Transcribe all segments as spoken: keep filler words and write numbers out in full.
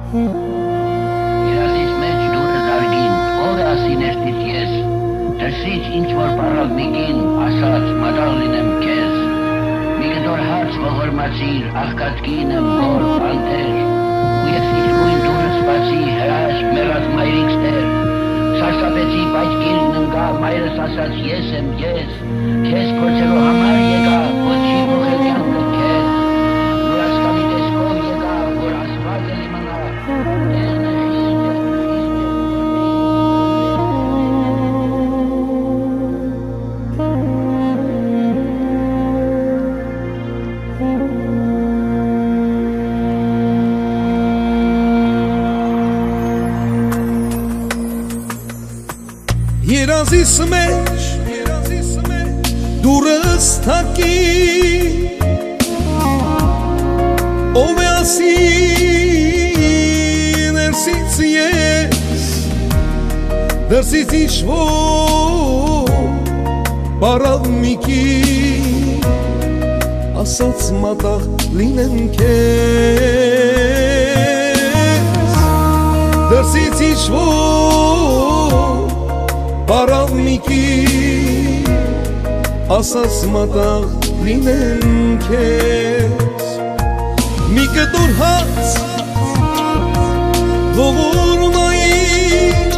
Երազից մեջ դուրը զարգին, ով է ասին էստից ես, դրսից ինչ-որ պարավ միկին, ասաց մադաղ լինեմ կեզ, մի գդոր հաց ողորմացիր, աղկատկին եմ որ պանթեր, ու ես իսկույն դուրը սպացի, հրաշ մերած մայրիքս տեր, սարսապեցի, բայց գիրն ընկա, մայրս ասաց ես եմ ես, քեզ կործելու համար եկա, ոչ չի մոխել յանքը քեզ, Մուրացկանի տեսքով եկա, որ ասված էլ իմանա, տեղն է Երազիս մեջ դուրս թակի ով է ասի ներսից ես դրսից ինչ-որ պարավ միկի ասաց մատաղ լինեմ քեզ դրսից ինչ-որ պարավ միկի ասաց մատաղ լինեմ քեզ մի կտոր հաց ողորմայից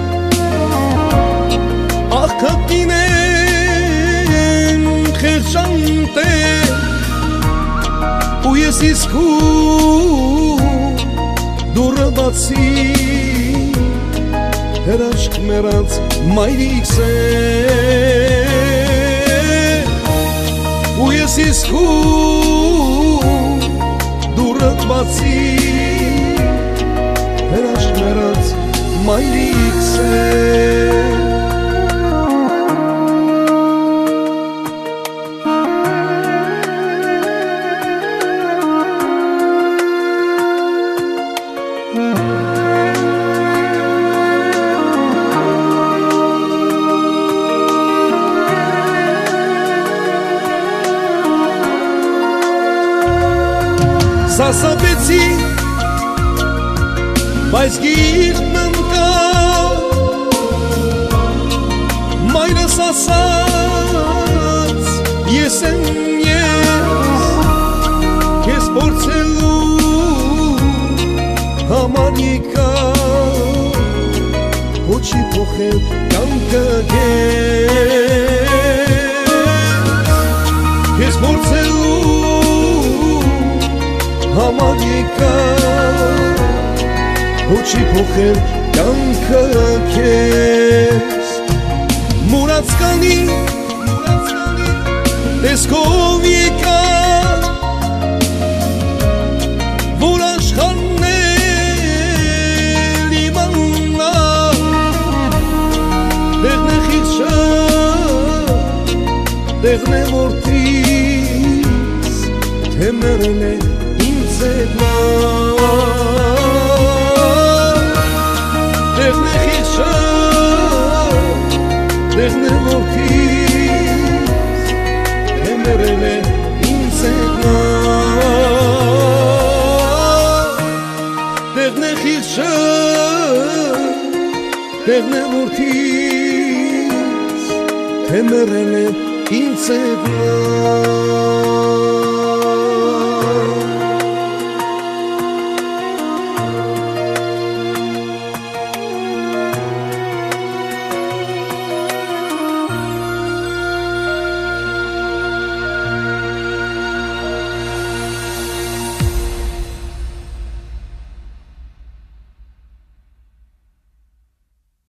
աղքատին եմ խեղճանտեր ու ես իսկույն դուրը բացի հրաշք մերած մայրիքս է ու ես իսկույն դուրը բացի հրաշք մերած մայրիքս է Սասապեցի, բայց գիրն ընկա մայրս ասաց ես եմ ես քեզ փորձելու համար եկա ոչ չի փոխել կյանքը քեզ փորձելու համար եկա ոչ չի փոխել կյանքը քեզ Մուրացկանի տեսքով եկա որ աշխարհն էլ իմանա տեղն է խիղճը տեղն է որդիս թե մեռել է տեղն է խիղճը տեղն է որդիս թե մեռել է ինձ հետնա տեղն է խիղճը տեղն է որդիս թե մեռել է ինձ հետնա